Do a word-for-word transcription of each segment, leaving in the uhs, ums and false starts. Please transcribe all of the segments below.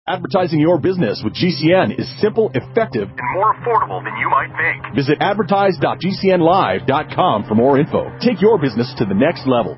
Advertising your business with G C N is simple, effective, and more affordable than you might think. Visit advertise dot g c n live dot com for more info. Take your business to the next level.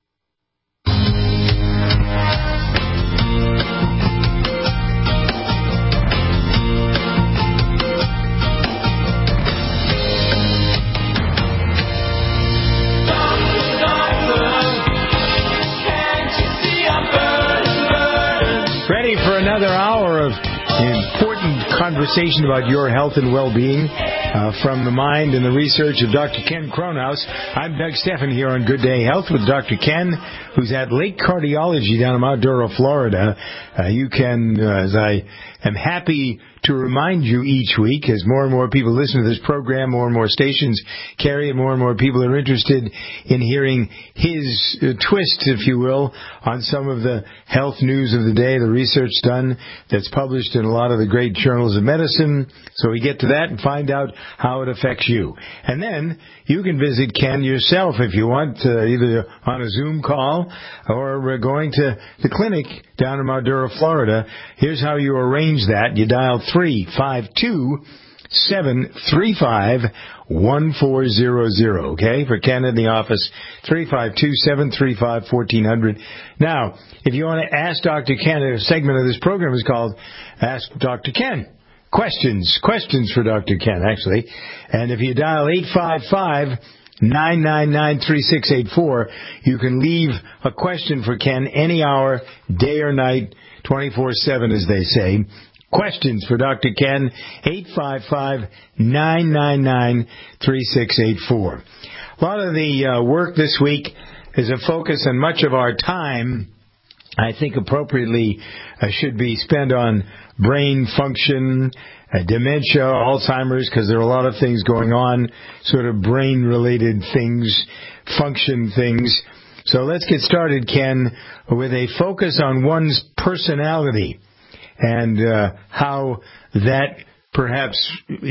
Ready for another hour of important conversation about your health and well-being uh, from the mind and the research of Doctor Ken Kronhaus. I'm Doug Steffen here on Good Day Health with Doctor Ken, who's at Lake Cardiology down in Mount Dora, Florida. Uh, you can, uh, as I am happy to remind you each week, as more and more people listen to this program, more and more stations carry it, more and more people are interested in hearing his uh, twist, if you will, on some of the health news of the day, the research done that's published in a lot of the great journals of medicine. So we get to that and find out how it affects you. And then you can visit Ken yourself if you want, uh, either on a Zoom call or uh, going to the clinic down in Mount Dora, Florida. Here's how you arrange that. You dial three five two, seven three five, one four zero zero, okay? For Ken in the office, three five two, seven three five, one four zero zero. Now, if you want to ask Doctor Ken, a segment of this program is called Ask Doctor Ken. Questions. Questions for Doctor Ken, actually. And if you dial eight five five, nine nine nine, three six eight four, you can leave a question for Ken any hour, day or night, twenty-four seven, as they say. Questions for Doctor Ken, eight five five, nine nine nine, three six eight four. A lot of the uh, work this week is a focus, and much of our time, I think appropriately, uh, should be spent on brain function, uh, dementia, Alzheimer's, because there are a lot of things going on, sort of brain-related things, function things. So let's get started, Ken, with a focus on one's personality and uh, how that perhaps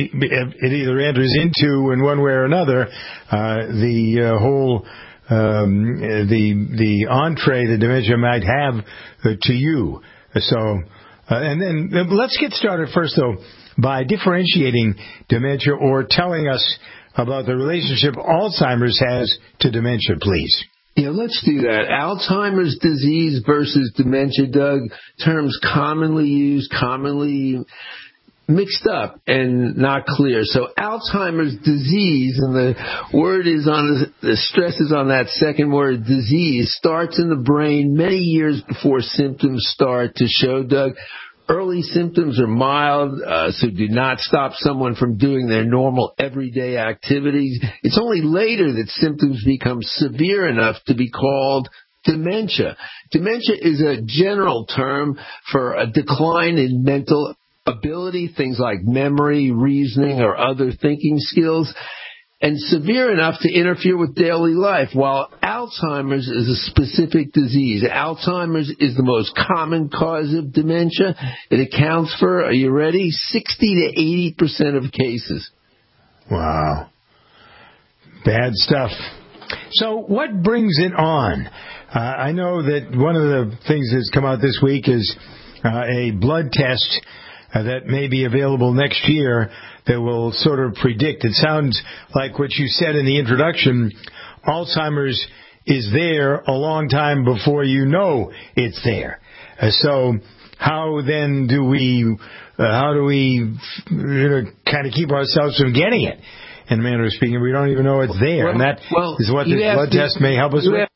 it either enters into, in one way or another, uh, the uh, whole um, the the entree that dementia might have uh, to you. So, uh, and then let's get started first, though, by differentiating dementia or telling us about the relationship Alzheimer's has to dementia, please. Yeah, let's do that. Alzheimer's disease versus dementia, Doug, terms commonly used, commonly mixed up and not clear. So Alzheimer's disease, and the word is on the, the stress is on that second word, disease, starts in the brain many years before symptoms start to show, Doug. Early symptoms are mild, uh, so do not stop someone from doing their normal everyday activities. It's only later that symptoms become severe enough to be called dementia. Dementia is a general term for a decline in mental ability, things like memory, reasoning, or other thinking skills, and severe enough to interfere with daily life, while Alzheimer's is a specific disease. Alzheimer's is the most common cause of dementia. It accounts for, are you ready, sixty to eighty percent of cases. Wow. Bad stuff. So what brings it on? Uh, I know that one of the things that's come out this week is uh, a blood test Uh, that may be available next year that will sort of predict. It sounds like what you said in the introduction, Alzheimer's is there a long time before you know it's there. Uh, so how then do we, uh, how do we you know, kind of keep ourselves from getting it? In a manner of speaking, we don't even know it's there. Well, and that well, is what this blood me, test may help us with.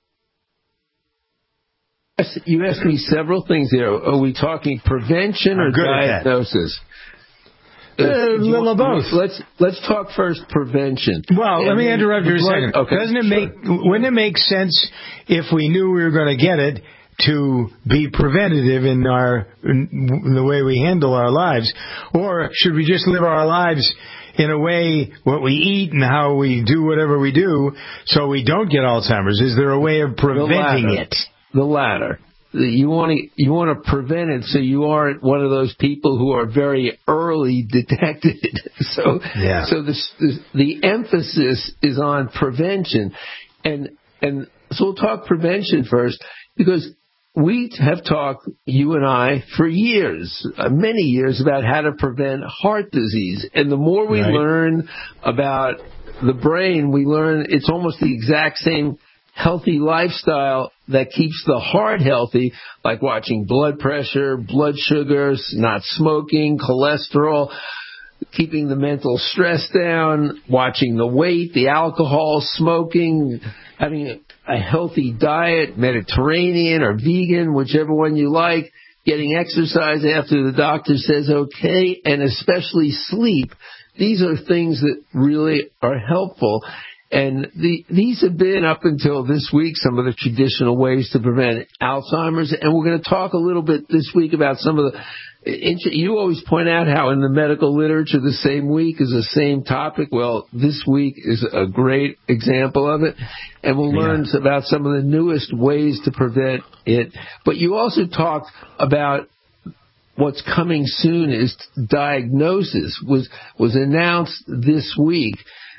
You asked me several things there. Are we talking prevention or diagnosis? A little of both. Let's let's talk first prevention. Well, let me interrupt you a second. Okay, Doesn't it sure. make wouldn't it make sense if we knew we were going to get it to be preventative in our in the way we handle our lives, or should we just live our lives in a way what we eat and how we do whatever we do so we don't get Alzheimer's? Is there a way of preventing the it? The latter. You want to you want to prevent it so you aren't one of those people who are very early detected. So yeah. so the, the the emphasis is on prevention, and and so we'll talk prevention first, because we have talked, you and I, for years, uh, many years, about how to prevent heart disease. And the more we right. learn about the brain, we learn it's almost the exact same healthy lifestyle that keeps the heart healthy, like watching blood pressure, blood sugars, not smoking, cholesterol, keeping the mental stress down, watching the weight, the alcohol, smoking, having a healthy diet, Mediterranean or vegan, whichever one you like, getting exercise after the doctor says okay, and especially sleep. These are things that really are helpful. And the, these have been, up until this week, some of the traditional ways to prevent Alzheimer's. And we're going to talk a little bit this week about some of the... You always point out how in the medical literature the same week is the same topic. Well, this week is a great example of it. And we'll yeah. learn about some of the newest ways to prevent it. But you also talked about what's coming soon is diagnosis. Was was announced this week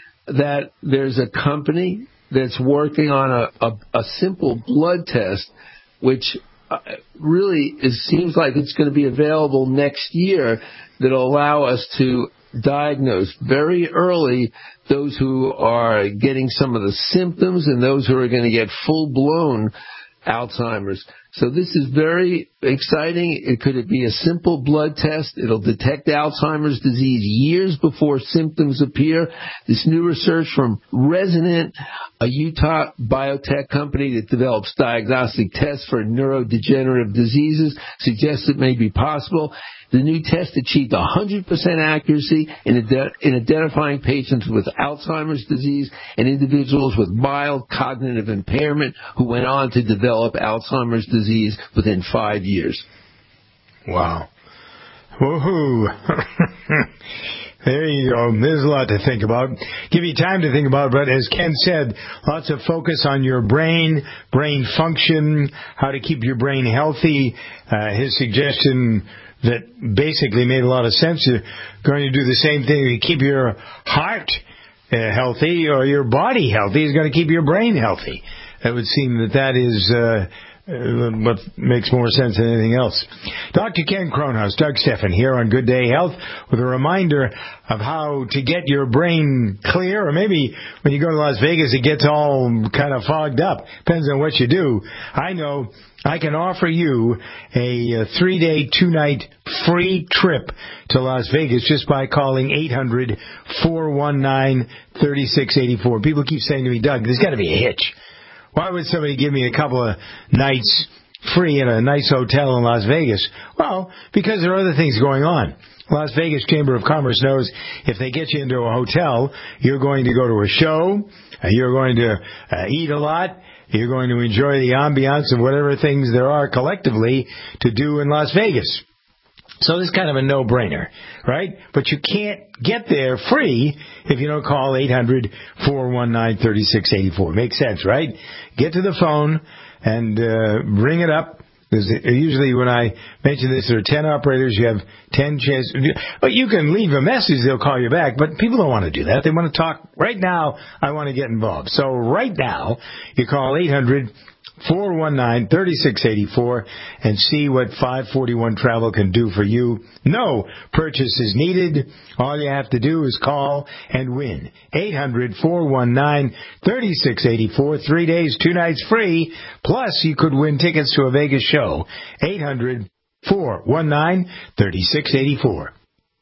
that there's a company that's working on a, a, a simple blood test, which uh, really it seems like it's going to be available next year, that'll allow us to diagnose very early those who are getting some of the symptoms and those who are going to get full-blown Alzheimer's. So this is very exciting. It could be a simple blood test. It'll detect Alzheimer's disease years before symptoms appear. This new research from Resonant, a Utah biotech company that develops diagnostic tests for neurodegenerative diseases, suggests it may be possible. The new test achieved one hundred percent accuracy in, ide- in identifying patients with Alzheimer's disease and individuals with mild cognitive impairment who went on to develop Alzheimer's disease within five years. Wow. Woohoo. There you go. There's a lot to think about. Give you time to think about, but as Ken said, lots of focus on your brain, brain function, how to keep your brain healthy. Uh, his suggestion that basically made a lot of sense. You're going to do the same thing to keep your heart uh, healthy, or your body healthy is going to keep your brain healthy. It would seem that that is uh, uh, what makes more sense than anything else. Doctor Ken Kronhaus, Doug Stephan here on Good Day Health with a reminder of how to get your brain clear, or maybe when you go to Las Vegas it gets all kind of fogged up. Depends on what you do. I know I can offer you a three-day, two-night free trip to Las Vegas just by calling eight hundred, four one nine, three six eight four. People keep saying to me, Doug, there's got to be a hitch. Why would somebody give me a couple of nights free in a nice hotel in Las Vegas? Well, because there are other things going on. Las Vegas Chamber of Commerce knows if they get you into a hotel, you're going to go to a show, you're going to uh, eat a lot, you're going to enjoy the ambiance and whatever things there are collectively to do in Las Vegas. So this is kind of a no-brainer, right? But you can't get there free if you don't call eight hundred, four one nine, three six eight four. Makes sense, right? Get to the phone and uh, ring it up. Because usually when I mention this, there are ten operators. You have ten chances. But you can leave a message. They'll call you back. But people don't want to do that. They want to talk. Right now, I want to get involved. So right now, you call eight hundred, four one nine, three six eight four and see what five forty-one Travel can do for you. No purchase is needed. All you have to do is call and win. eight hundred, four one nine, three six eight four. Three days, two nights free. Plus, you could win tickets to a Vegas show. eight hundred, four one nine, three six eight four.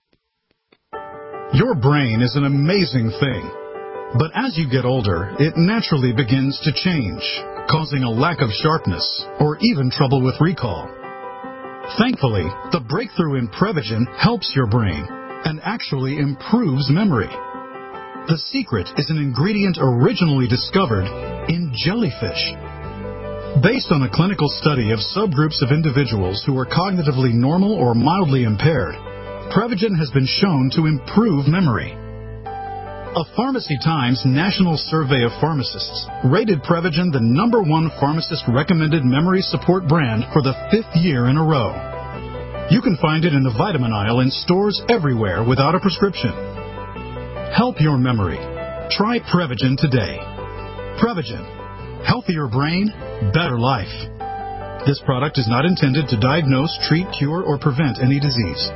Your brain is an amazing thing. But as you get older, it naturally begins to change, causing a lack of sharpness or even trouble with recall. Thankfully, the breakthrough in Prevagen helps your brain and actually improves memory. The secret is an ingredient originally discovered in jellyfish. Based on a clinical study of subgroups of individuals who are cognitively normal or mildly impaired, Prevagen has been shown to improve memory. A Pharmacy Times National Survey of Pharmacists rated Prevagen the number one pharmacist-recommended memory support brand for the fifth year in a row. You can find it in the vitamin aisle in stores everywhere without a prescription. Help your memory. Try Prevagen today. Prevagen. Healthier brain, better life. This product is not intended to diagnose, treat, cure, or prevent any disease.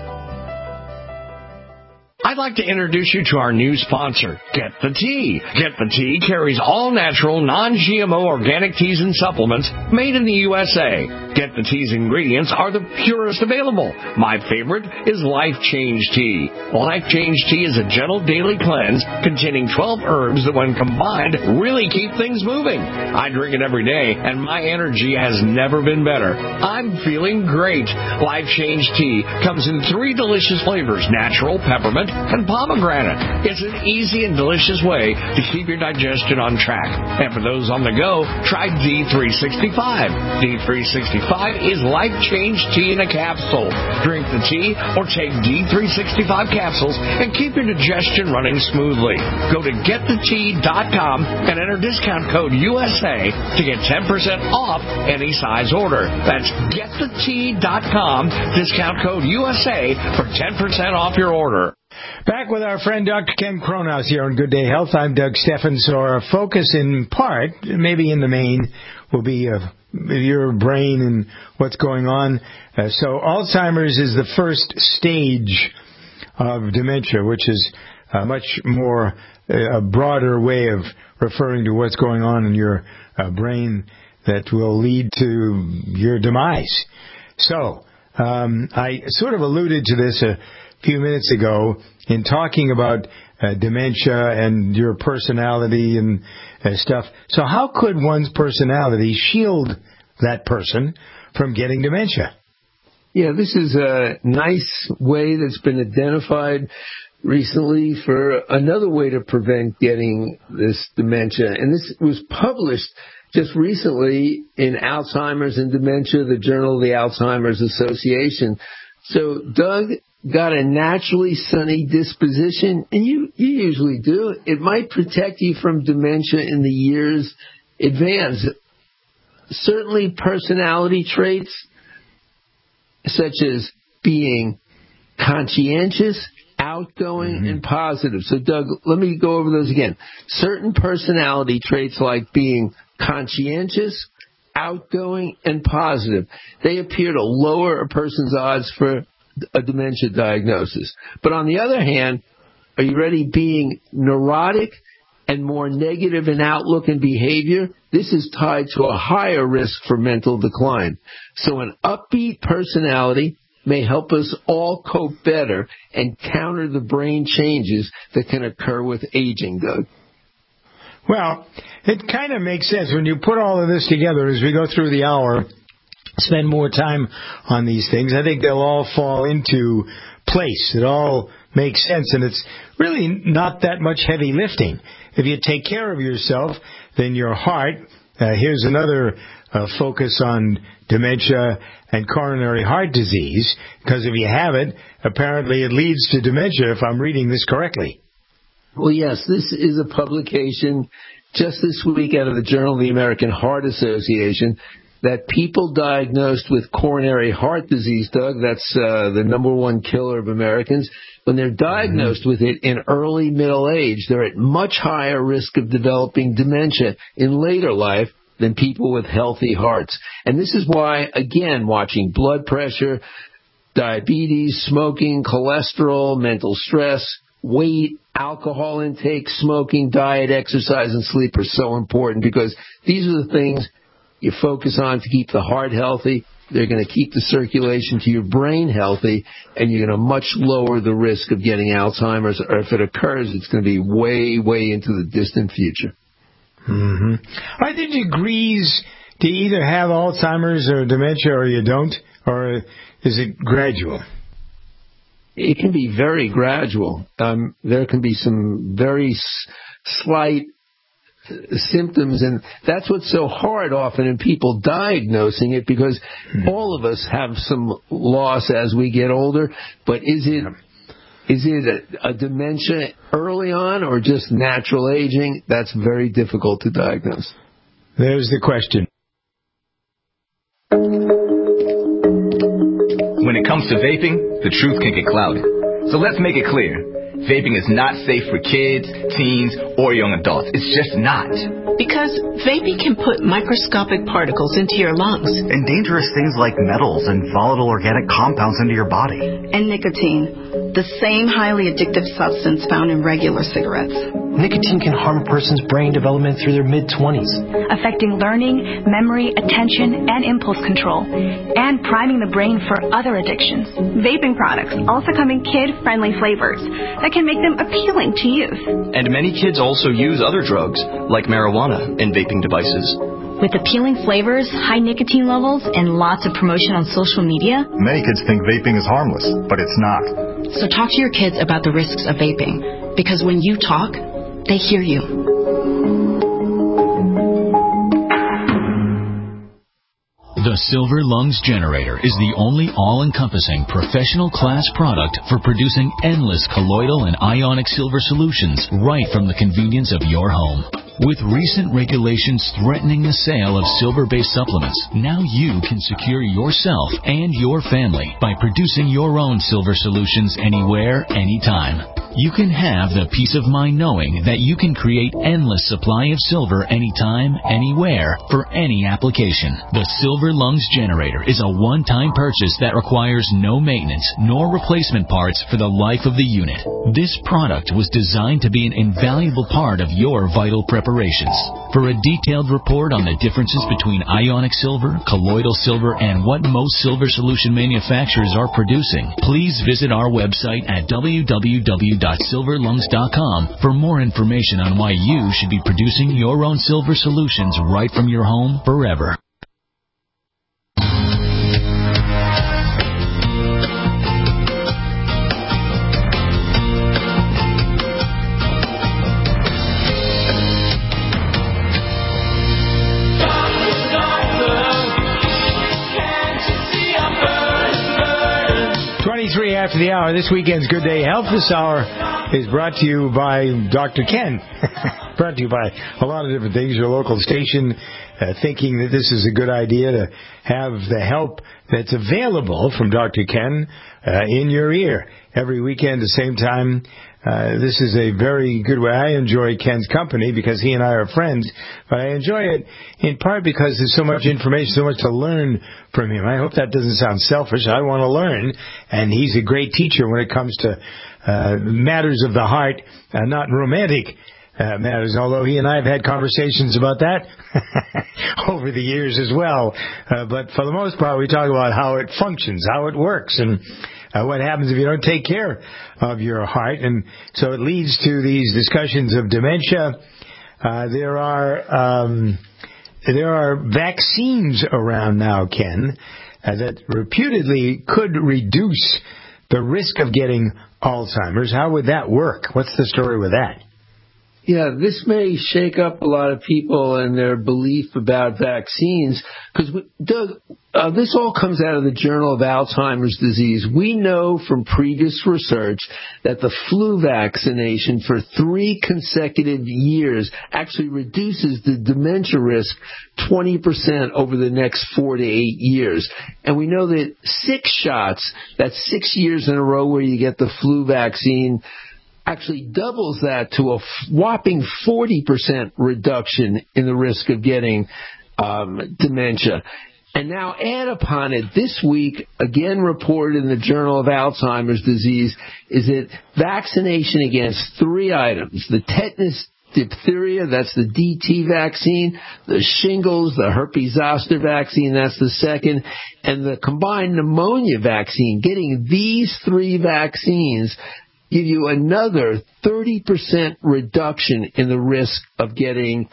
I'd like to introduce you to our new sponsor, Get the Tea. Get the Tea carries all-natural, non-G M O organic teas and supplements made in the U S A. Get the Tea's ingredients are the purest available. My favorite is Life Change Tea. Life Change Tea is a gentle daily cleanse containing twelve herbs that, when combined, really keep things moving. I drink it every day, and my energy has never been better. I'm feeling great. Life Change Tea comes in three delicious flavors: natural, peppermint, and pomegranate. It's an easy and delicious way to keep your digestion on track. And for those on the go, try D three sixty-five. D three sixty-five is Life Change Tea in a capsule. Drink the tea or take D three sixty-five capsules and keep your digestion running smoothly. Go to get the tea dot com and enter discount code U S A to get ten percent off any size order. That's get the tea dot com, discount code U S A for ten percent off your order. Back with our friend Doctor Ken Kronhaus here on Good Day Health. I'm Doug Steffen. So our focus in part, maybe in the main, will be uh, your brain and what's going on. Uh, so Alzheimer's is the first stage of dementia, which is a much more, uh, a broader way of referring to what's going on in your uh, brain that will lead to your demise. So um, I sort of alluded to this a few minutes ago in talking about uh, dementia and your personality and uh, stuff. So how could one's personality shield that person from getting dementia? Yeah, this is a nice way that's been identified recently for another way to prevent getting this dementia. And this was published just recently in Alzheimer's and Dementia, the Journal of the Alzheimer's Association. So, Doug, got a naturally sunny disposition, and you, you usually do, it might protect you from dementia in the years advance. Certainly personality traits such as being conscientious, outgoing, mm-hmm. and positive. So, Doug, let me go over those again. Certain personality traits like being conscientious, outgoing, and positive, they appear to lower a person's odds for a dementia diagnosis. But on the other hand, are you ready, being neurotic and more negative in outlook and behavior, this is tied to a higher risk for mental decline. So an upbeat personality may help us all cope better and counter the brain changes that can occur with aging, Doug. Well, it kind of makes sense when you put all of this together as we go through the hour, spend more time on these things. I think they'll all fall into place. It all makes sense, and it's really not that much heavy lifting. If you take care of yourself, then your heart, uh, here's another uh, focus on dementia and coronary heart disease, because if you have it, apparently it leads to dementia, if I'm reading this correctly. Well, yes, this is a publication just this week out of the Journal of the American Heart Association that people diagnosed with coronary heart disease, Doug, that's uh, the number one killer of Americans, when they're diagnosed mm-hmm. with it in early middle age, they're at much higher risk of developing dementia in later life than people with healthy hearts. And this is why, again, watching blood pressure, diabetes, smoking, cholesterol, mental stress, weight, alcohol intake, smoking, diet, exercise, and sleep are so important, because these are the things you focus on to keep the heart healthy. They're going to keep the circulation to your brain healthy, and you're going to much lower the risk of getting Alzheimer's, or if it occurs, it's going to be way, way into the distant future. Mm-hmm. Are there degrees to either have Alzheimer's or dementia, or you don't, or is it gradual? It can be very gradual. Um, there can be some very s- slight symptoms, and that's what's so hard often in people diagnosing it, because mm-hmm. all of us have some loss as we get older. But is it is it a, a dementia early on or just natural aging? That's very difficult to diagnose. There's the question. When it comes to vaping, the truth can get clouded. So let's make it clear. vaping is not safe for kids, teens, or young adults. It's just not. Because vaping can put microscopic particles into your lungs. And dangerous things like metals and volatile organic compounds into your body. And nicotine, the same highly addictive substance found in regular cigarettes. Nicotine can harm a person's brain development through their mid-twenties, affecting learning, memory, attention, and impulse control, and priming the brain for other addictions. Vaping products also come in kid-friendly flavors that can make them appealing to youth. And many kids also use other drugs, like marijuana, in vaping devices. With appealing flavors, high nicotine levels, and lots of promotion on social media, many kids think vaping is harmless, but it's not. So talk to your kids about the risks of vaping, because when you talk, they hear you. The Silver Lungs Generator is the only all-encompassing professional class product for producing endless colloidal and ionic silver solutions right from the convenience of your home. With recent regulations threatening the sale of silver-based supplements, now you can secure yourself and your family by producing your own silver solutions anywhere, anytime. You can have the peace of mind knowing that you can create endless supply of silver anytime, anywhere, for any application. The Silver Lungs Generator is a one-time purchase that requires no maintenance nor replacement parts for the life of the unit. This product was designed to be an invaluable part of your vital preparations. For a detailed report on the differences between ionic silver, colloidal silver, and what most silver solution manufacturers are producing, please visit our website at w w w dot silver lungs dot com for more information on why you should be producing your own silver solutions right from your home forever. twenty-three after the hour. This weekend's Good Day Health. This hour is brought to you by Doctor Ken. Brought to you by a lot of different things. Your local station uh, thinking that this is a good idea to have the help that's available from Doctor Ken uh, in your ear every weekend at the same time. Uh, this is a very good way. I enjoy Ken's company because he and I are friends, but I enjoy it in part because there's so much information, so much to learn from him. I hope that doesn't sound selfish. I want to learn, and he's a great teacher when it comes to uh, matters of the heart, uh, not romantic uh, matters, although he and I have had conversations about that over the years as well. Uh, but for the most part, we talk about how it functions, how it works, and Uh, what happens if you don't take care of your heart. And so it leads to these discussions of dementia. Uh, there are um, there are vaccines around now, Ken, uh, that reputedly could reduce the risk of getting Alzheimer's. How would that work? What's the story with that? Yeah, this may shake up a lot of people and their belief about vaccines, because, Doug, uh, this all comes out of the Journal of Alzheimer's Disease. We know from previous research that the flu vaccination for three consecutive years actually reduces the dementia risk twenty percent over the next four to eight years. And we know that six shots, that's six years in a row where you get the flu vaccine, actually doubles that to a whopping forty percent reduction in the risk of getting um, dementia. And now add upon it, this week, again reported in the Journal of Alzheimer's Disease, is that vaccination against three items: the tetanus, diphtheria, that's the D T vaccine; the shingles, the herpes zoster vaccine, that's the second; and the combined pneumonia vaccine. Getting these three vaccines give you another thirty percent reduction in the risk of getting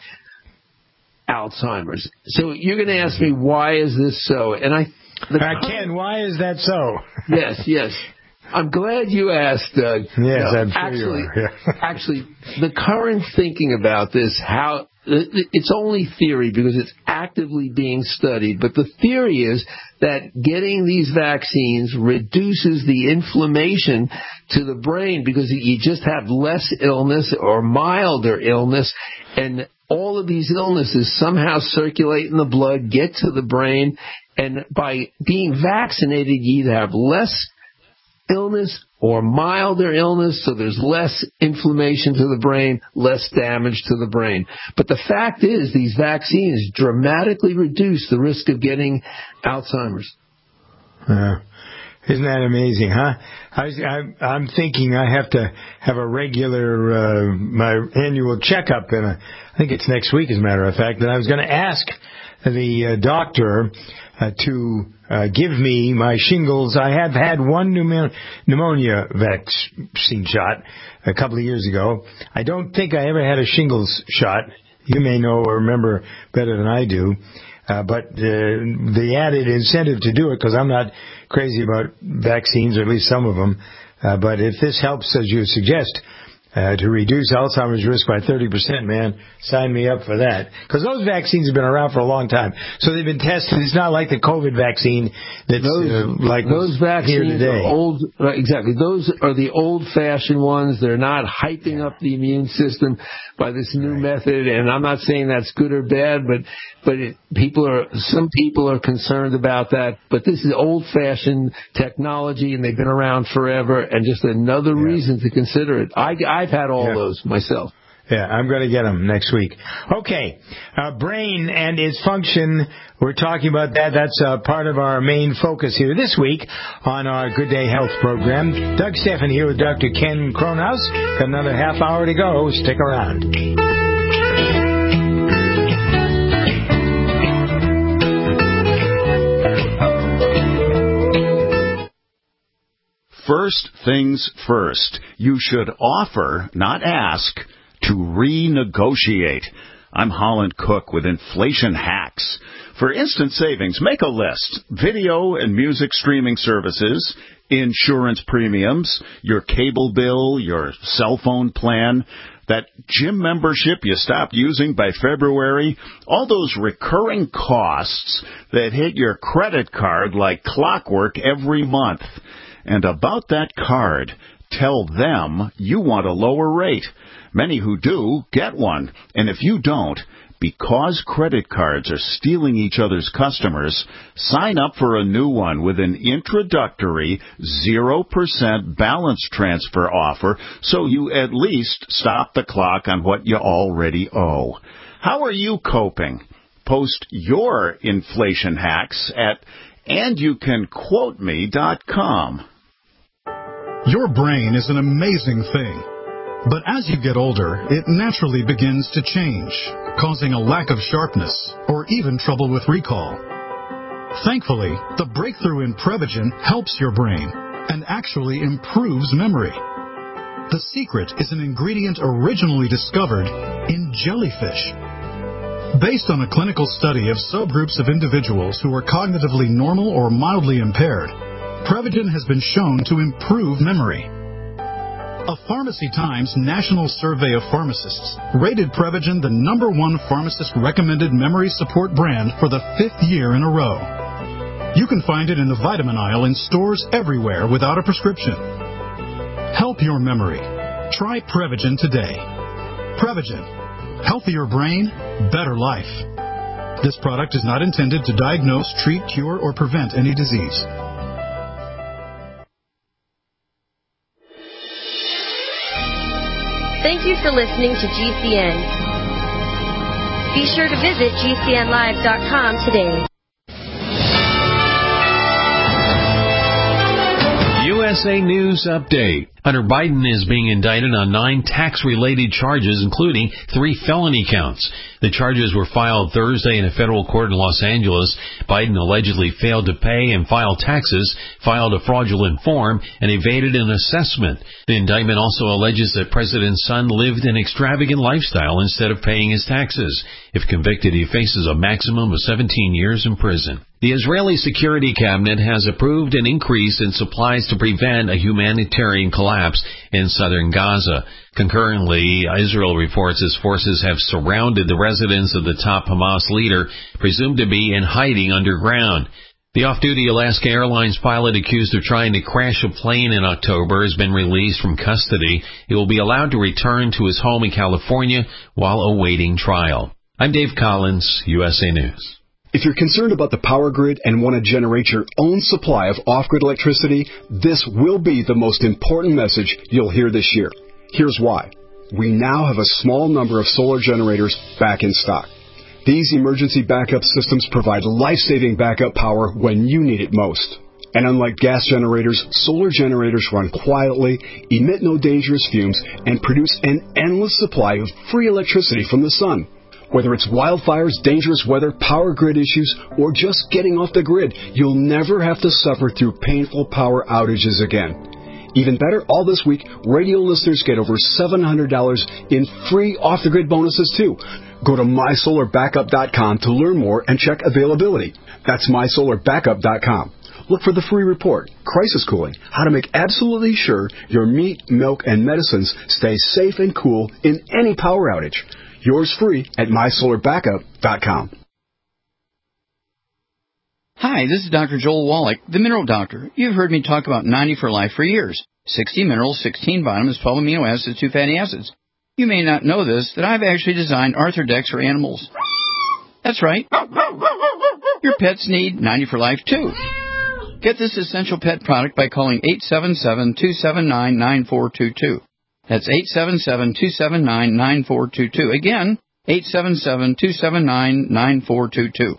Alzheimer's. So you're going to ask me, why is this so? And I, the uh, Ken, why is that so? yes, yes. I'm glad you asked, Doug. Yes, no, I'm sure actually, you are. Yeah. actually, the current thinking about this, how it's only theory because it's actively being studied, but the theory is that getting these vaccines reduces the inflammation to the brain because you just have less illness or milder illness, and all of these illnesses somehow circulate in the blood, get to the brain, and by being vaccinated, you either have less illness or milder illness, so there's less inflammation to the brain, less damage to the brain. But the fact is, these vaccines dramatically reduce the risk of getting Alzheimer's. Uh, isn't that amazing, huh? I, I, I'm thinking I have to have a regular, uh, my annual checkup, and I think it's next week, as a matter of fact, and I was going to ask the uh, doctor uh, to uh, give me my shingles. I have had one pneumo- pneumonia vaccine shot a couple of years ago. I don't think I ever had a shingles shot. You may know or remember better than I do. Uh, but uh, the added incentive to do it, because I'm not crazy about vaccines, or at least some of them. Uh, but if this helps, as you suggest, uh, to reduce Alzheimer's risk by thirty percent, man, sign me up for that. Because those vaccines have been around for a long time. So they've been tested. It's not like the COVID vaccine that's those, uh, like those vaccines here today. Are old, right, exactly. Those are the old-fashioned ones. They're not hyping up the immune system by this new right. method. And I'm not saying that's good or bad, but but it, people are some people are concerned about that. But this is old-fashioned technology, and they've been around forever. And just another yeah. reason to consider it. I, I've had all yeah. those myself. Yeah, I'm going to get them next week. Okay, uh, brain and its function. We're talking about that. That's uh, part of our main focus here this week on our Good Day Health program. Doug Stephan here with Doctor Ken Kronhaus. Got another half hour to go. Stick around. First things first, you should offer, not ask, to renegotiate. I'm Holland Cook with Inflation Hacks. For instant savings, make a list. Video and music streaming services, insurance premiums, your cable bill, your cell phone plan, that gym membership you stopped using by February, all those recurring costs that hit your credit card like clockwork every month. And about that card, tell them you want a lower rate. Many who do get one. And if you don't, because credit cards are stealing each other's customers, sign up for a new one with an introductory zero percent balance transfer offer so you at least stop the clock on what you already owe. How are you coping? Post your inflation hacks at and you can quote me dot com. Your brain is an amazing thing. But as you get older, it naturally begins to change, causing a lack of sharpness or even trouble with recall. Thankfully, the breakthrough in Prevagen helps your brain and actually improves memory. The secret is an ingredient originally discovered in jellyfish. Based on a clinical study of subgroups of individuals who are cognitively normal or mildly impaired, Prevagen has been shown to improve memory. A Pharmacy Times National Survey of Pharmacists rated Prevagen the number one pharmacist-recommended memory support brand for the fifth year in a row. You can find it in the vitamin aisle in stores everywhere without a prescription. Help your memory. Try Prevagen today. Prevagen. Healthier brain, better life. This product is not intended to diagnose, treat, cure, or prevent any disease. Thank you for listening to G C N. Be sure to visit G C N live dot com today. U S A News Update. Hunter Biden is being indicted on nine tax-related charges, including three felony counts. The charges were filed Thursday in a federal court in Los Angeles. Biden allegedly failed to pay and file taxes, filed a fraudulent form, and evaded an assessment. The indictment also alleges that President's son lived an extravagant lifestyle instead of paying his taxes. If convicted, he faces a maximum of seventeen years in prison. The Israeli Security Cabinet has approved an increase in supplies to prevent a humanitarian collapse in southern Gaza. Concurrently, Israel reports its forces have surrounded the residence of the top Hamas leader, presumed to be in hiding underground. The off-duty Alaska Airlines pilot accused of trying to crash a plane in October has been released from custody. He will be allowed to return to his home in California while awaiting trial. I'm Dave Collins, U S A News. If you're concerned about the power grid and want to generate your own supply of off-grid electricity, this will be the most important message you'll hear this year. Here's why. We now have a small number of solar generators back in stock. These emergency backup systems provide life-saving backup power when you need it most. And unlike gas generators, solar generators run quietly, emit no dangerous fumes, and produce an endless supply of free electricity from the sun. Whether it's wildfires, dangerous weather, power grid issues, or just getting off the grid, you'll never have to suffer through painful power outages again. Even better, all this week, radio listeners get over seven hundred dollars in free off-the-grid bonuses, too. Go to my solar backup dot com to learn more and check availability. That's my solar backup dot com. Look for the free report, Crisis Cooling, how to make absolutely sure your meat, milk, and medicines stay safe and cool in any power outage. Yours free at my solar backup dot com. Hi, this is Doctor Joel Wallach, the Mineral Doctor. You've heard me talk about ninety for Life for years. sixty minerals, sixteen vitamins, twelve amino acids, two fatty acids. You may not know this, that I've actually designed Arthrodex for animals. That's right. Your pets need ninety for Life, too. Get this essential pet product by calling eight seven seven, two seven nine, nine four two two. That's eight seven seven, two seven nine, nine four two two. Again, eight seven seven, two seven nine, nine four two two.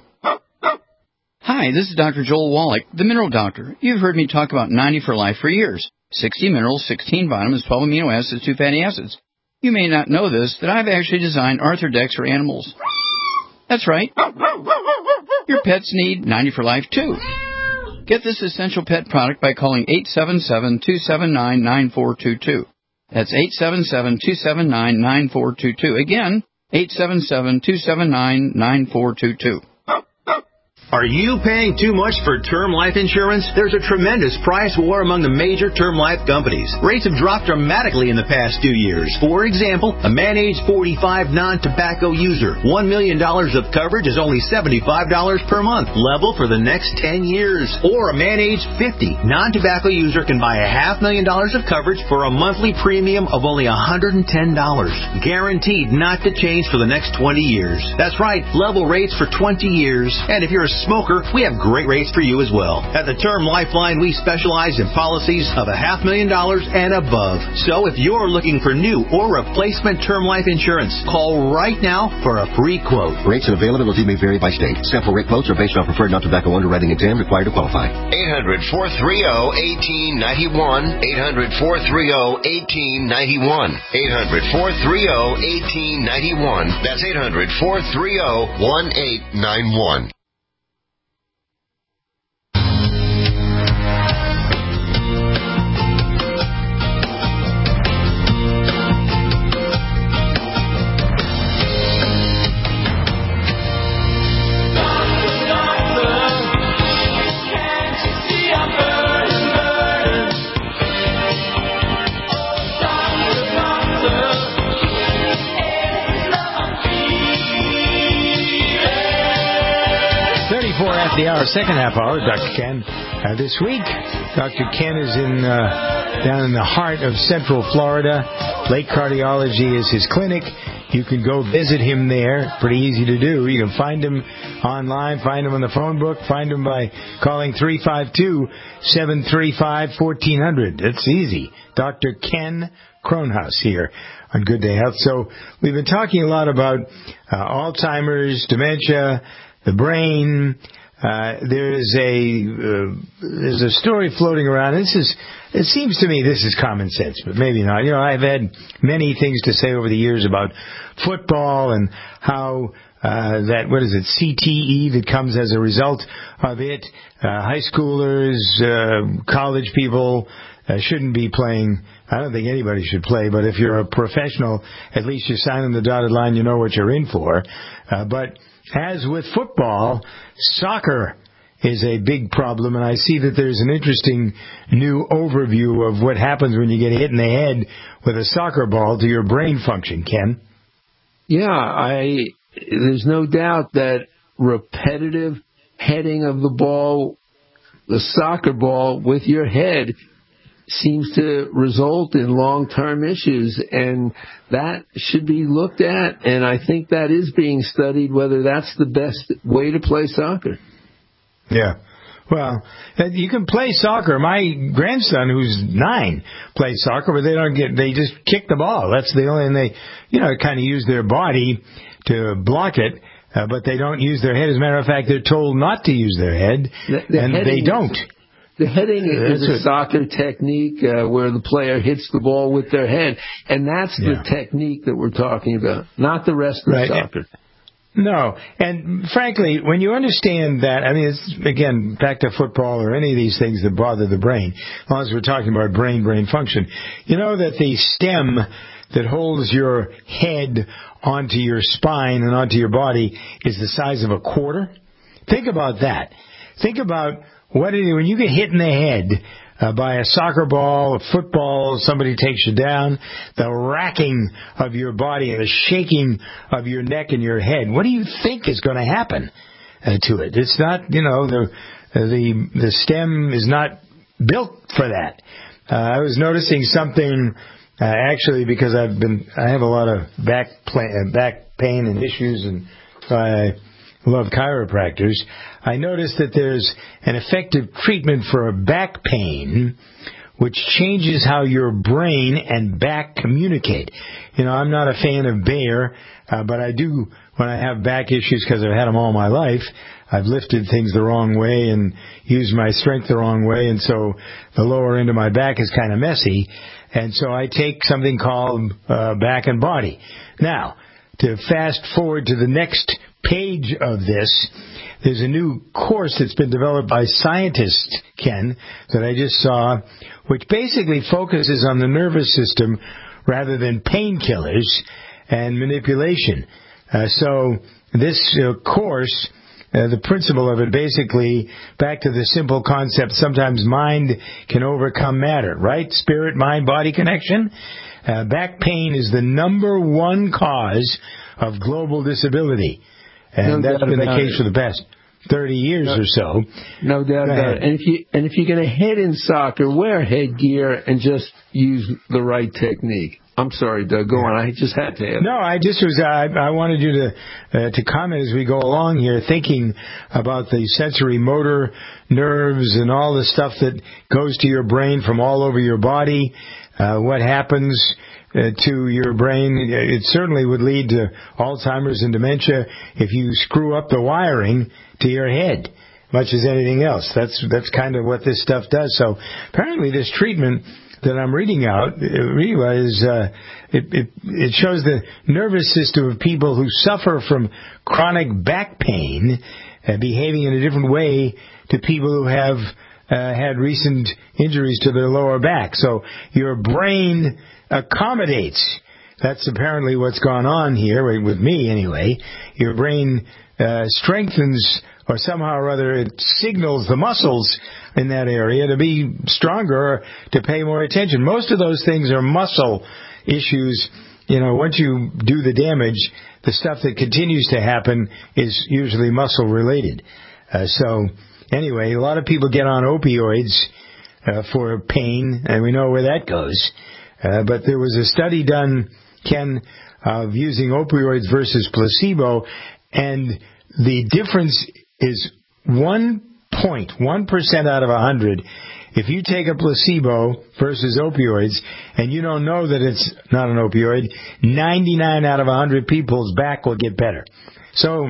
Hi, this is Doctor Joel Wallach, the Mineral Doctor. You've heard me talk about ninety for Life for years. sixty minerals, sixteen vitamins, twelve amino acids, two fatty acids. You may not know this, that I've actually designed Arthrodex for animals. That's right. Your pets need ninety for Life, too. Get this essential pet product by calling eight seven seven, two seven nine, nine four two two. That's eight seven seven, two seven nine, nine four two two. Again, eight seven seven, two seven nine, nine four two two. Are you paying too much for term life insurance? There's a tremendous price war among the major term life companies. Rates have dropped dramatically in the past two years. For example, a man age forty-five non-tobacco user, one million dollars of coverage is only seventy-five dollars per month, level for the next ten years. Or a man age fifty non-tobacco user can buy a half million dollars of coverage for a monthly premium of only one hundred ten dollars. Guaranteed not to change for the next twenty years. That's right, level rates for twenty years. And if you're a smoker, we have great rates for you as well. At the Term Lifeline, we specialize in policies of a half million dollars and above. So if you're looking for new or replacement term life insurance, call right now for a free quote. Rates and availability may vary by state. Sample rate quotes are based on preferred non-tobacco underwriting exam required to qualify. eight hundred, four three zero, one eight nine one. eight hundred, four three zero, one eight nine one. eight hundred, four three zero, one eight nine one. That's eight hundred, four three zero, one eight nine one. The hour, second half hour, Doctor Ken. Uh, this week, Doctor Ken is in uh, down in the heart of Central Florida. Lake Cardiology is his clinic. You can go visit him there. Pretty easy to do. You can find him online, find him on the phone book, find him by calling three five two, seven three five, one four zero zero. That's easy. Doctor Ken Kronhaus here on Good Day Health. So we've been talking a lot about uh, Alzheimer's, dementia, the brain. Uh, there's a uh, there's a story floating around. This is it seems to me this is common sense, but maybe not. You know, I've had many things to say over the years about football and how uh, that what is it C T E that comes as a result of it. Uh, high schoolers, uh, college people uh, shouldn't be playing. I don't think anybody should play, but if you're a professional, at least you sign on the dotted line. You know what you're in for. Uh, but as with football, soccer is a big problem, and I see that there's an interesting new overview of what happens when you get hit in the head with a soccer ball to your brain function, Ken. Yeah, I. There's no doubt that repetitive heading of the ball, the soccer ball, with your head seems to result in long-term issues, and that should be looked at, and I think that is being studied, whether that's the best way to play soccer. Yeah. Well, you can play soccer. My grandson, who's nine, plays soccer, but they don't get, they just kick the ball. That's the only, and they, you know, kind of use their body to block it, uh, but they don't use their head. As a matter of fact, they're told not to use their head, the, the and they don't. The heading is a soccer technique uh, where the player hits the ball with their head, and that's yeah. the technique that we're talking about, not the rest of right. soccer. No, and frankly, when you understand that, I mean, it's, again, back to football or any of these things that bother the brain, as long as we're talking about brain-brain function, you know that the stem that holds your head onto your spine and onto your body is the size of a quarter? Think about that. Think about what it is when you get hit in the head uh, by a soccer ball, a football, somebody takes you down, the racking of your body and the shaking of your neck and your head. What do you think is going to happen uh, to it? It's not, you know, the the the stem is not built for that. Uh, I was noticing something uh, actually because I've been I have a lot of back pla- back pain and issues, and so I love chiropractors. I noticed that there's an effective treatment for a back pain which changes how your brain and back communicate. You know, I'm not a fan of Bayer, uh, but I do, when I have back issues, because I've had them all my life, I've lifted things the wrong way and used my strength the wrong way, and so the lower end of my back is kind of messy. And so I take something called uh, Back and Body. Now, to fast forward to the next page of this, there's a new course that's been developed by scientists, Ken, that I just saw, which basically focuses on the nervous system rather than painkillers and manipulation. Uh, so this uh, course, uh, the principle of it, basically, back to the simple concept, sometimes mind can overcome matter, right? Spirit, mind, body connection. Uh, back pain is the number one cause of global disability. And no that's been the case it. for the past thirty years no, or so. No doubt about it. And if you and if you're going to head in soccer, wear headgear and just use the right technique. I'm sorry, Doug. Go on. I just had to add. No, I just was. I, I wanted you to uh, to comment as we go along here, thinking about the sensory motor nerves and all the stuff that goes to your brain from all over your body. Uh, what happens Uh, to your brain? It certainly would lead to Alzheimer's and dementia if you screw up the wiring to your head, much as anything else. That's that's kind of what this stuff does. So apparently this treatment that I'm reading out is uh, it, it it shows the nervous system of people who suffer from chronic back pain uh, behaving in a different way to people who have uh, had recent injuries to their lower back. So your brain accommodates. That's apparently what's gone on here, with me anyway. Your brain uh, strengthens, or somehow or other it signals the muscles in that area to be stronger, or to pay more attention. Most of those things are muscle issues. You know, once you do the damage, the stuff that continues to happen is usually muscle related. Uh, so anyway, a lot of people get on opioids uh, for pain, and we know where that goes. Uh, but there was a study done, Ken, of using opioids versus placebo, and the difference is one point one percent out of one hundred. If you take a placebo versus opioids, and you don't know that it's not an opioid, ninety-nine out of one hundred people's back will get better. So,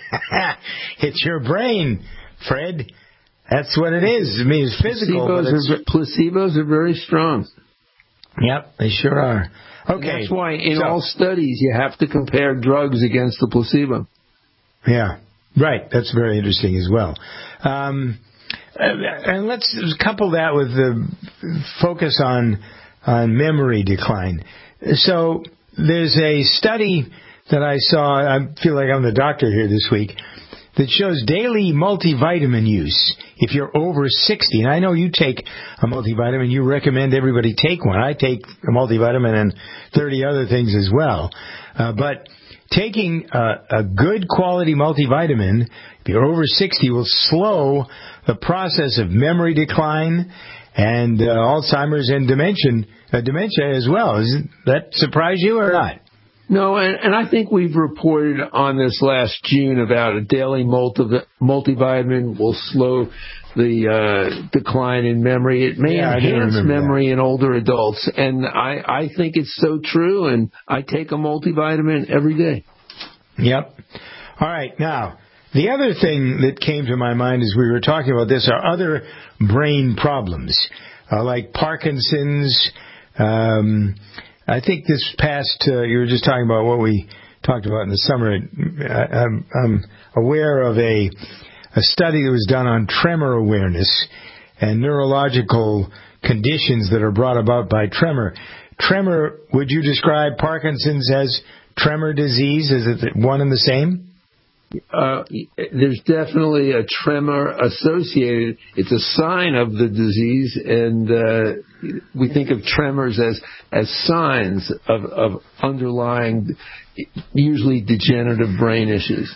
it's your brain, Fred. That's what it is. I mean, it's physical. Placebos, but it's... Are, placebos are very strong. Yep, they sure are. Okay. And that's why in so, all studies you have to compare drugs against the placebo. Yeah, right. That's very interesting as well. Um, and let's couple that with the focus on on memory decline. So there's a study that I saw, I feel like I'm the doctor here this week, that shows daily multivitamin use if you're over sixty. And I know you take a multivitamin. You recommend everybody take one. I take a multivitamin and thirty other things as well. Uh, but taking a, a good quality multivitamin, if you're over sixty, will slow the process of memory decline and uh, Alzheimer's and dementia, uh, dementia as well. Does that surprise you or not? No, and, and I think we've reported on this last June about a daily multi, multivitamin will slow the uh, decline in memory. It may yeah, enhance memory that. in older adults, and I, I think it's so true, and I take a multivitamin every day. Yep. All right, now, the other thing that came to my mind as we were talking about this are other brain problems, uh, like Parkinson's. Um, I think this past, uh, you were just talking about what we talked about in the summer. I, I'm, I'm aware of a, a study that was done on tremor awareness and neurological conditions that are brought about by tremor. Tremor, would you describe Parkinson's as tremor disease? Is it one and the same? Uh, there's definitely a tremor associated. It's a sign of the disease, and uh, we think of tremors as as signs of, of underlying, usually degenerative brain issues.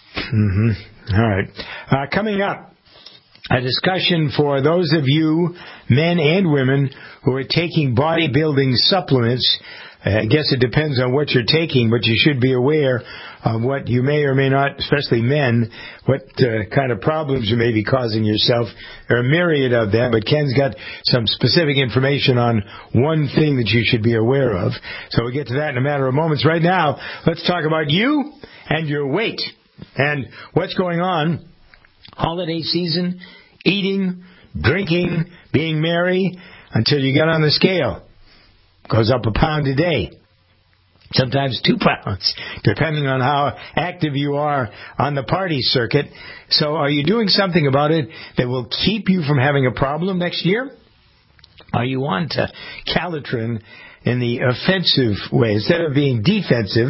Mm-hmm. All right. Uh, coming up, a discussion for those of you, men and women, who are taking bodybuilding supplements. I guess it depends on what you're taking, but you should be aware of what you may or may not, especially men, what uh, kind of problems you may be causing yourself. There are a myriad of them, but Ken's got some specific information on one thing that you should be aware of. So we'll get to that in a matter of moments. Right now, let's talk about you and your weight and what's going on. Holiday season, eating, drinking, being merry, until you get on the scale. Goes up a pound a day, sometimes two pounds, depending on how active you are on the party circuit. So are you doing something about it that will keep you from having a problem next year? Are you on to Calitrin in the offensive way? Instead of being defensive,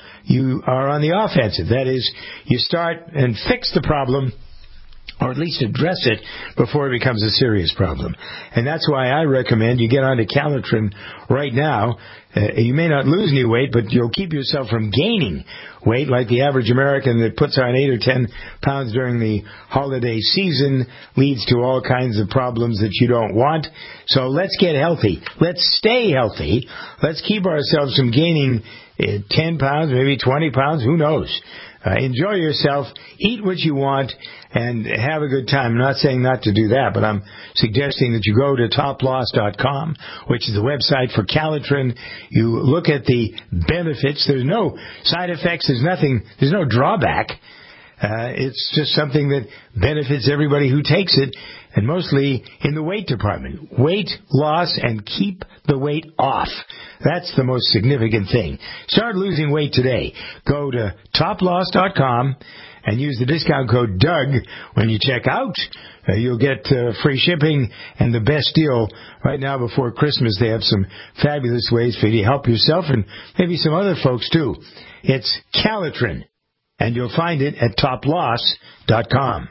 you are on the offensive. That is, you start and fix the problem, or at least address it before it becomes a serious problem. And that's why I recommend you get onto Calitrin right now. Uh, you may not lose any weight, but you'll keep yourself from gaining weight like the average American that puts on eight or ten pounds during the holiday season, leads to all kinds of problems that you don't want. So let's get healthy. Let's stay healthy. Let's keep ourselves from gaining uh, ten pounds, maybe twenty pounds, who knows. Uh, enjoy yourself, eat what you want, and have a good time. I'm not saying not to do that, but I'm suggesting that you go to top loss dot com, which is the website for Calitrin. You look at the benefits. There's no side effects. There's nothing. There's no drawback. Uh, it's just something that benefits everybody who takes it, and mostly in the weight department. Weight loss and keep the weight off. That's the most significant thing. Start losing weight today. Go to top loss dot com and use the discount code Doug when you check out. Uh, you'll get uh, free shipping and the best deal right now before Christmas. They have some fabulous ways for you to help yourself and maybe some other folks too. It's Calitrin, and you'll find it at top loss dot com.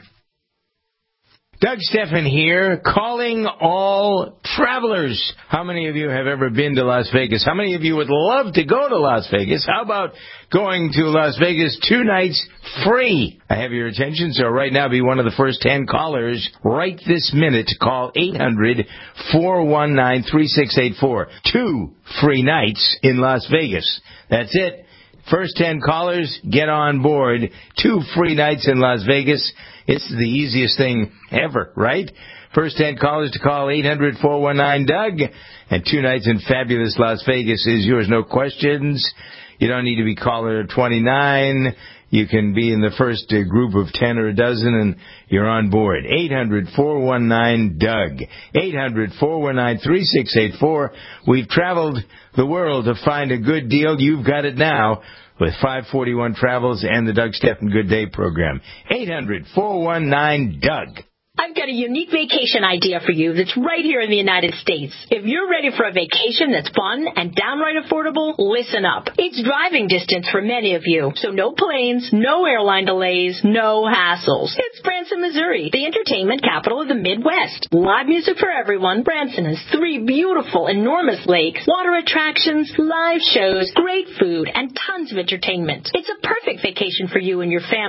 Doug Stephan here, calling all travelers. How many of you have ever been to Las Vegas? How many of you would love to go to Las Vegas? How about going to Las Vegas two nights free? I have your attention, so right now be one of the first ten callers right this minute to call eight hundred, four one nine, three six eight four. Two free nights in Las Vegas. That's it. First ten callers, get on board. Two free nights in Las Vegas. It's the easiest thing ever, right? First ten callers to call eight hundred, four one nine, Doug. And two nights in fabulous Las Vegas is yours. No questions. You don't need to be caller twenty-nine. You can be in the first uh, group of ten or a dozen, and you're on board. eight hundred, four one nine, Doug. eight hundred, four one nine, three six eight four. We've traveled the world to find a good deal. You've got it now with five forty-one Travels and the Doug Stephan Good Day program. eight hundred, four one nine, Doug. I've got a unique vacation idea for you that's right here in the United States. If you're ready for a vacation that's fun and downright affordable, listen up. It's driving distance for many of you, so no planes, no airline delays, no hassles. It's Branson, Missouri, the entertainment capital of the Midwest. Live music for everyone. Branson has three beautiful, enormous lakes, water attractions, live shows, great food, and tons of entertainment. It's a perfect vacation for you and your family. Or if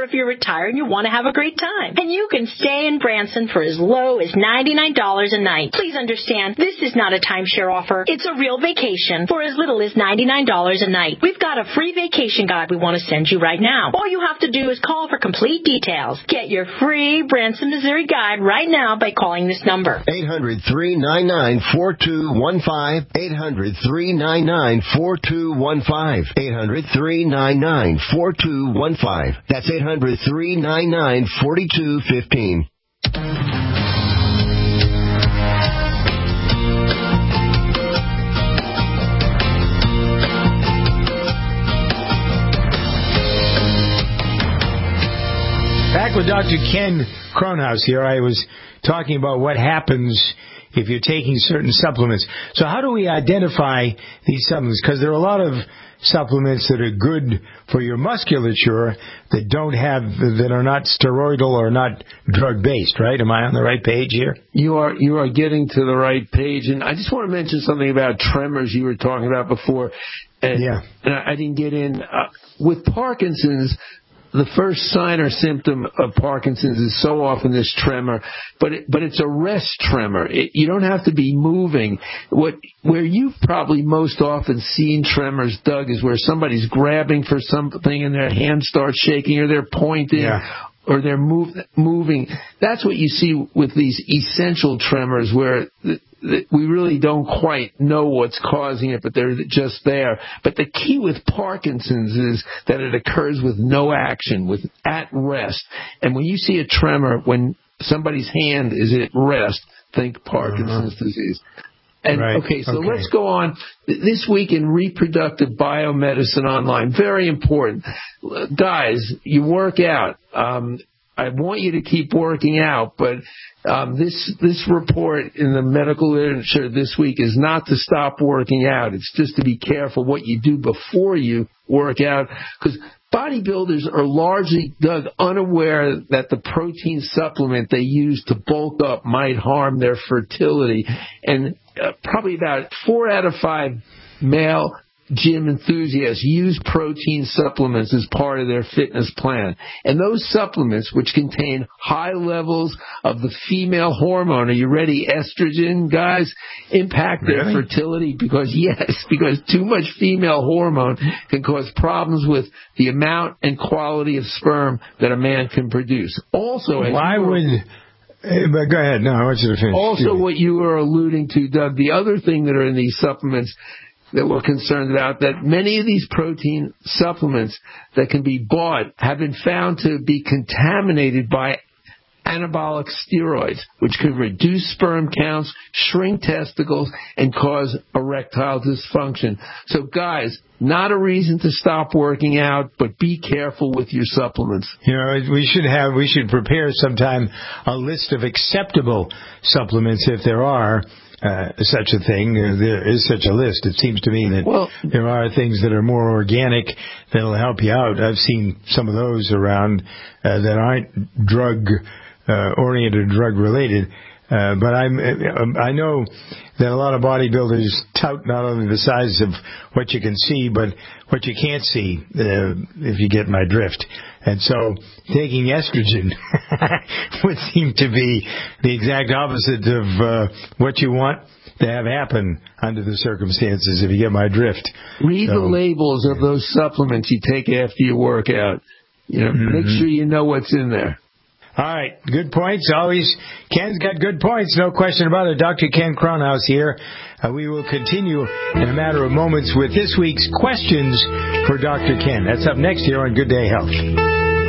if you're retired and you want to have a great time. And you can stay in Branson for as low as ninety-nine dollars a night. Please understand, this is not a timeshare offer. It's a real vacation for as little as ninety-nine dollars a night. We've got a free vacation guide we want to send you right now. All you have to do is call for complete details. Get your free Branson, Missouri guide right now by calling this number. eight hundred, three nine nine, four two one five. eight hundred, three nine nine, four two one five. eight hundred, three nine nine, four two one five. That's eight hundred, three nine nine, four two one five. Back with Doctor Ken Kronhaus here. I was talking about what happens if you're taking certain supplements. So how do we identify these supplements? Because there are a lot of supplements that are good for your musculature that don't have, that are not steroidal or not drug-based, right? Am I on the right page here? You are, you are getting to the right page. And I just want to mention something about tremors you were talking about before. And, yeah. and I didn't get in. Uh, with Parkinson's, the first sign or symptom of Parkinson's is so often this tremor, but it, but it's a rest tremor. It, you don't have to be moving. What where you've probably most often seen tremors, Doug, is where somebody's grabbing for something and their hand starts shaking, or they're pointing, yeah. or they're move, moving. That's what you see with these essential tremors, where the, we really don't quite know what's causing it, but they're just there. But the key with Parkinson's is that it occurs with no action, with at rest. And when you see a tremor, when somebody's hand is at rest, think Parkinson's uh-huh. disease. And right. okay, so okay. let's go on. This week in Reproductive Biomedicine Online, very important. Guys, you work out. Um, I want you to keep working out, but um, this this report in the medical literature this week is not to stop working out. It's just to be careful what you do before you work out, because bodybuilders are largely, Doug, unaware that the protein supplement they use to bulk up might harm their fertility. And uh, probably about four out of five male gym enthusiasts use protein supplements as part of their fitness plan. And those supplements, which contain high levels of the female hormone, are you ready, estrogen, guys, impact their really? fertility because, yes, because too much female hormone can cause problems with the amount and quality of sperm that a man can produce. Also, why would... But go ahead. No, I want you to finish. Also, what you were alluding to, Doug, the other thing that are in these supplements that we're concerned about, that many of these protein supplements that can be bought have been found to be contaminated by anabolic steroids, which could reduce sperm counts, shrink testicles, and cause erectile dysfunction. So, guys, not a reason to stop working out, but be careful with your supplements. You know, we should have, we should prepare sometime a list of acceptable supplements if there are. Uh, such a thing. Uh, there is such a list. It seems to me that well, there are things that are more organic that will help you out. I've seen some of those around uh, that aren't drug uh, oriented, drug related. Uh, but I'm, I know that a lot of bodybuilders tout not only the size of what you can see, but what you can't see, uh, if you get my drift. And so taking estrogen would seem to be the exact opposite of uh, what you want to have happen under the circumstances, if you get my drift. Read so, the labels of those supplements you take after you work out. You know, mm-hmm. Make sure you know what's in there. All right, good points. Always, Ken's got good points, no question about it. Doctor Ken Kronhaus here. Uh, we will continue in a matter of moments with this week's questions for Doctor Ken. That's up next here on Good Day Health.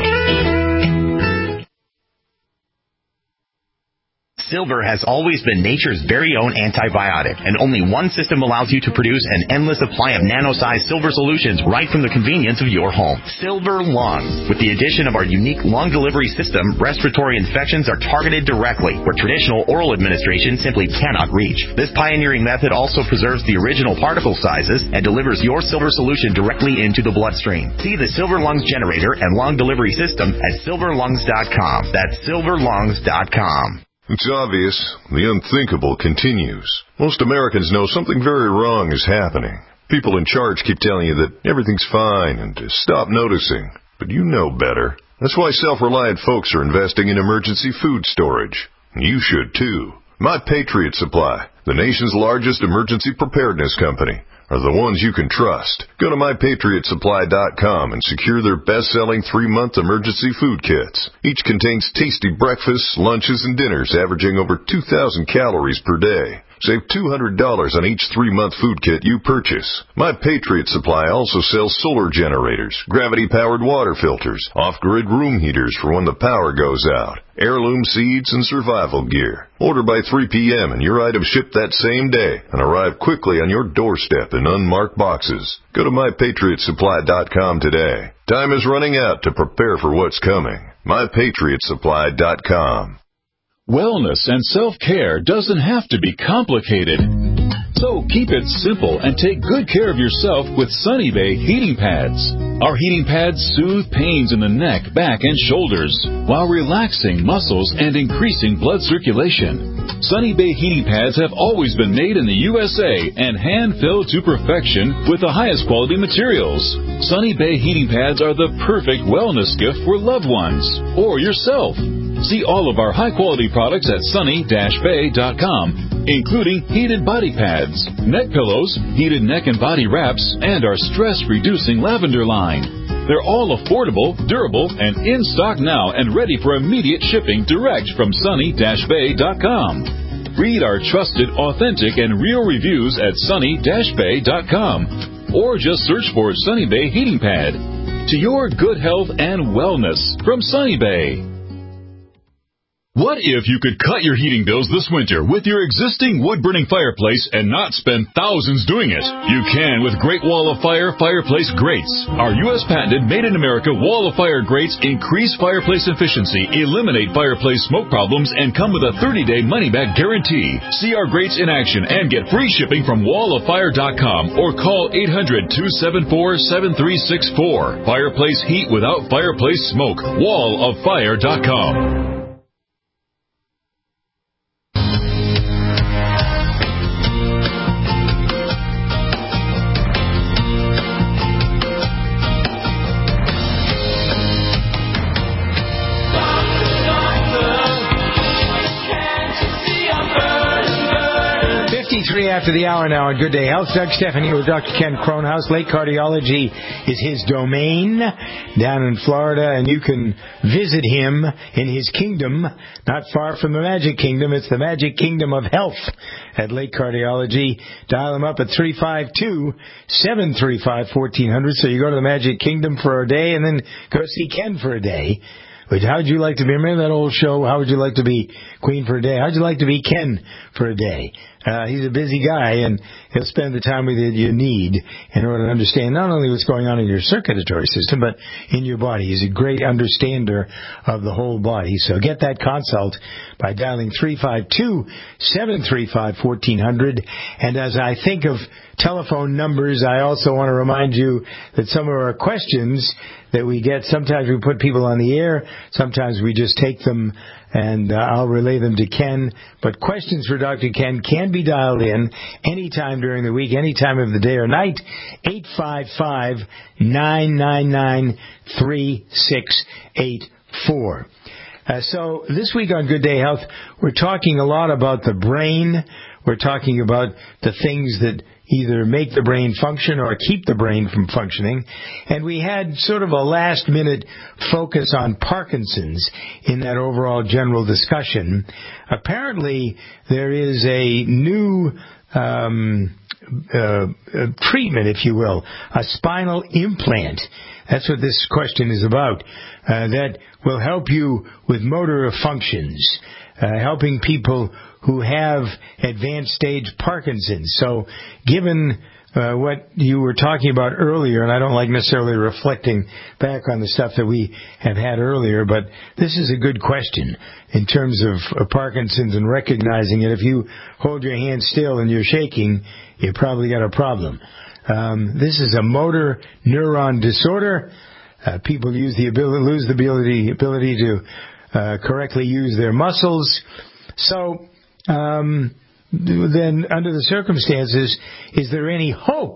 Silver has always been nature's very own antibiotic, and only one system allows you to produce an endless supply of nano-sized silver solutions right from the convenience of your home. Silver Lungs. With the addition of our unique lung delivery system, respiratory infections are targeted directly, where traditional oral administration simply cannot reach. This pioneering method also preserves the original particle sizes and delivers your silver solution directly into the bloodstream. See the Silver Lungs generator and lung delivery system at silver lungs dot com. That's silver lungs dot com. It's obvious. The unthinkable continues. Most Americans know something very wrong is happening. People in charge keep telling you that everything's fine and to stop noticing. But you know better. That's why self-reliant folks are investing in emergency food storage. You should too. My Patriot Supply, the nation's largest emergency preparedness company, are the ones you can trust. Go to my patriot supply dot com and secure their best-selling three-month emergency food kits. Each contains tasty breakfasts, lunches, and dinners averaging over two thousand calories per day. Save two hundred dollars on each three-month food kit you purchase. My Patriot Supply also sells solar generators, gravity-powered water filters, off-grid room heaters for when the power goes out, heirloom seeds, and survival gear. Order by three p.m. and your items ship that same day and arrive quickly on your doorstep in unmarked boxes. Go to my patriot supply dot com today. Time is running out to prepare for what's coming. my patriot supply dot com. Wellness and self-care doesn't have to be complicated. So keep it simple and take good care of yourself with Sunny Bay heating pads. Our heating pads soothe pains in the neck, back, and shoulders while relaxing muscles and increasing blood circulation. Sunny Bay heating pads have always been made in the U S A and hand-filled to perfection with the highest quality materials. Sunny Bay heating pads are the perfect wellness gift for loved ones or yourself. See all of our high-quality products at sunny dash bay dot com, including heated body pads, neck pillows, heated neck and body wraps, and our stress-reducing lavender line. They're all affordable, durable, and in stock now and ready for immediate shipping direct from sunny dash bay dot com. Read our trusted, authentic, and real reviews at sunny dash bay dot com or just search for Sunny Bay Heating Pad. To your good health and wellness from Sunny Bay. What if you could cut your heating bills this winter with your existing wood-burning fireplace and not spend thousands doing it? You can with Great Wall of Fire Fireplace Grates. Our U S patented made-in-America Wall of Fire grates increase fireplace efficiency, eliminate fireplace smoke problems, and come with a thirty-day money-back guarantee. See our grates in action and get free shipping from wall of fire dot com or call eight hundred, two seven four, seven three six four. Fireplace heat without fireplace smoke. wall of fire dot com. Three after the hour now on Good Day Health. Doug Stephanie with Doctor Ken Kronhaus. Lake Cardiology is his domain down in Florida, and you can visit him in his kingdom, not far from the Magic Kingdom. It's the Magic Kingdom of Health at Lake Cardiology. Dial him up at three five two, seven three five, one four zero zero. So you go to the Magic Kingdom for a day and then go see Ken for a day. But how would you like to be? Remember that old show, How Would You Like to Be Queen for a Day? How would you like to be Ken for a day? Uh, he's a busy guy, and he'll spend the time with you you need in order to understand not only what's going on in your circulatory system, but in your body. He's a great understander of the whole body. So get that consult by dialing three five two, seven three five, one four zero zero. And as I think of telephone numbers, I also want to remind you that some of our questions that we get, sometimes we put people on the air, sometimes we just take them and uh, I'll relay them to Ken. But questions for Doctor Ken can be dialed in anytime during the week, any time of the day or night, eight five five, nine nine nine, three six eight four. Uh, so this week on Good Day Health, we're talking a lot about the brain. We're talking about the things that either make the brain function or keep the brain from functioning. And we had sort of a last-minute focus on Parkinson's in that overall general discussion. Apparently, there is a new um, uh, uh, treatment, if you will, a spinal implant. That's what this question is about, uh, that will help you with motor functions, uh, helping people who have advanced stage Parkinson's. So given uh, what you were talking about earlier, and I don't like necessarily reflecting back on the stuff that we have had earlier, but this is a good question in terms of uh, Parkinson's and recognizing it. If you hold your hand still and you're shaking, you probably got a problem. Um, this is a motor neuron disorder. Uh, people use the ability, lose the ability, ability to uh, correctly use their muscles. So Um, then under the circumstances, is there any hope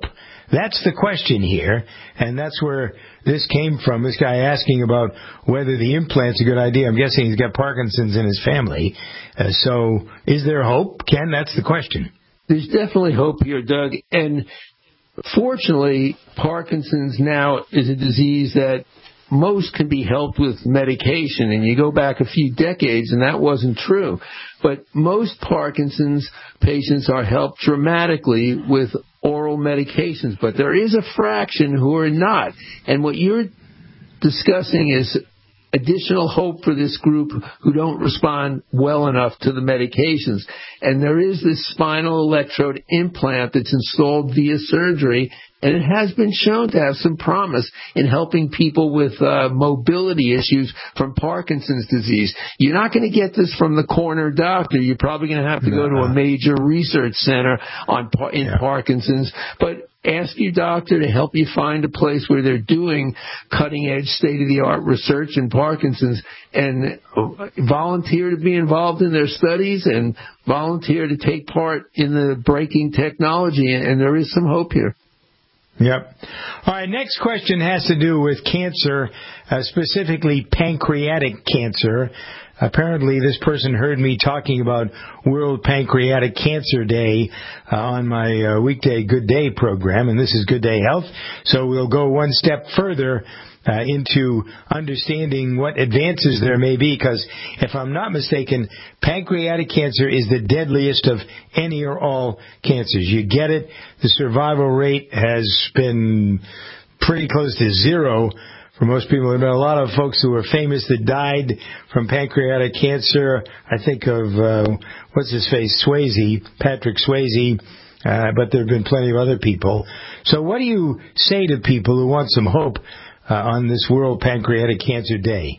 that's the question here, and that's where this came from, this guy asking about whether the implant's a good idea. I'm guessing he's got Parkinson's in his family. Uh, so is there hope? Ken, that's the question. There's definitely hope here, Doug. And fortunately, Parkinson's now is a disease that most can be helped with medication, and you go back a few decades and that wasn't true. But most Parkinson's patients are helped dramatically with oral medications, but there is a fraction who are not. And what you're discussing is additional hope for this group who don't respond well enough to the medications. And there is this spinal electrode implant that's installed via surgery, and it has been shown to have some promise in helping people with uh, mobility issues from Parkinson's disease. You're not going to get this from the corner doctor. You're probably going to have to go to a major research center on in yeah. Parkinson's, but ask your doctor to help you find a place where they're doing cutting-edge, state-of-the-art research in Parkinson's, and volunteer to be involved in their studies and volunteer to take part in the breaking technology, and there is some hope here. Yep. All right, next question has to do with cancer, uh, specifically pancreatic cancer. Apparently, this person heard me talking about World Pancreatic Cancer Day uh, on my uh, weekday Good Day program, and this is Good Day Health. So we'll go one step further uh, into understanding what advances there may be, because if I'm not mistaken, pancreatic cancer is the deadliest of any or all cancers. You get it, the survival rate has been pretty close to zero for most people. There have been a lot of folks who are famous that died from pancreatic cancer. I think of, uh, what's his face, Swayze, Patrick Swayze, uh, but there have been plenty of other people. So what do you say to people who want some hope uh, on this World Pancreatic Cancer Day?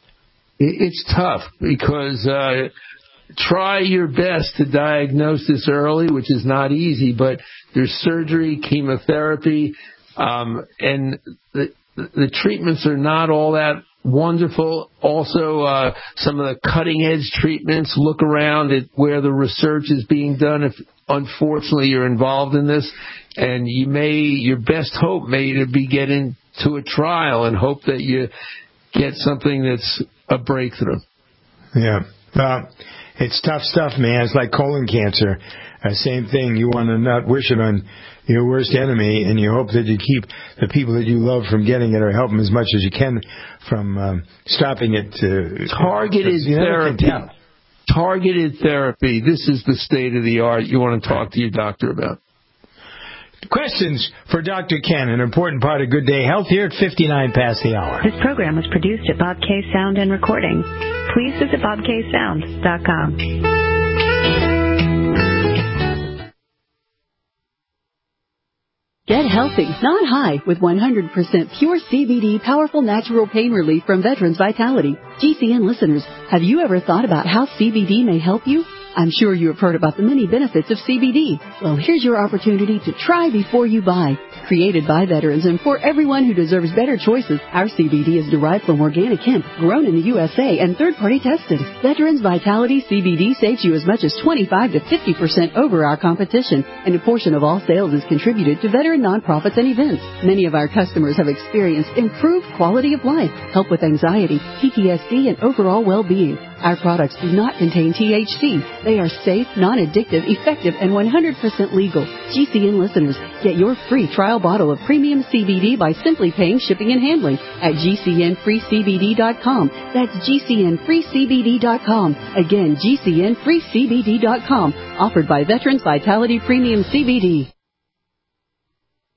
It's tough because uh, try your best to diagnose this early, which is not easy, but there's surgery, chemotherapy, um, and the The treatments are not all that wonderful. Also, uh, some of the cutting-edge treatments, look around at where the research is being done if, unfortunately, you're involved in this. And you may, your best hope may be get into a trial and hope that you get something that's a breakthrough. Yeah. Uh, it's tough stuff, man. It's like colon cancer. Uh, same thing. You want to not wish it on your worst enemy, and you hope that you keep the people that you love from getting it, or help them as much as you can from um, stopping it. To, Targeted therapy. Targeted therapy. This is the state of the art you want to talk to your doctor about. Questions for Doctor Ken, an important part of Good Day Health here at fifty-nine past the hour. This program was produced at Bob K Sound and Recording. Please visit bob k sound dot com. Get healthy, not high, with one hundred percent pure C B D powerful natural pain relief from Veterans Vitality. G C N listeners, have you ever thought about how C B D may help you? I'm sure you have heard about the many benefits of C B D. Well, here's your opportunity to try before you buy. Created by veterans and for everyone who deserves better choices, our C B D is derived from organic hemp, grown in the U S A and third-party tested. Veterans Vitality C B D saves you as much as twenty-five to fifty percent over our competition, and a portion of all sales is contributed to veteran nonprofits and events. Many of our customers have experienced improved quality of life, help with anxiety, P T S D, and overall well-being. Our products do not contain T H C. They are safe, non-addictive, effective, and one hundred percent legal. G C N listeners, get your free trial bottle of premium C B D by simply paying shipping and handling at G C N free C B D dot com. That's G C N free C B D dot com. Again, G C N free C B D dot com. Offered by Veterans Vitality Premium C B D.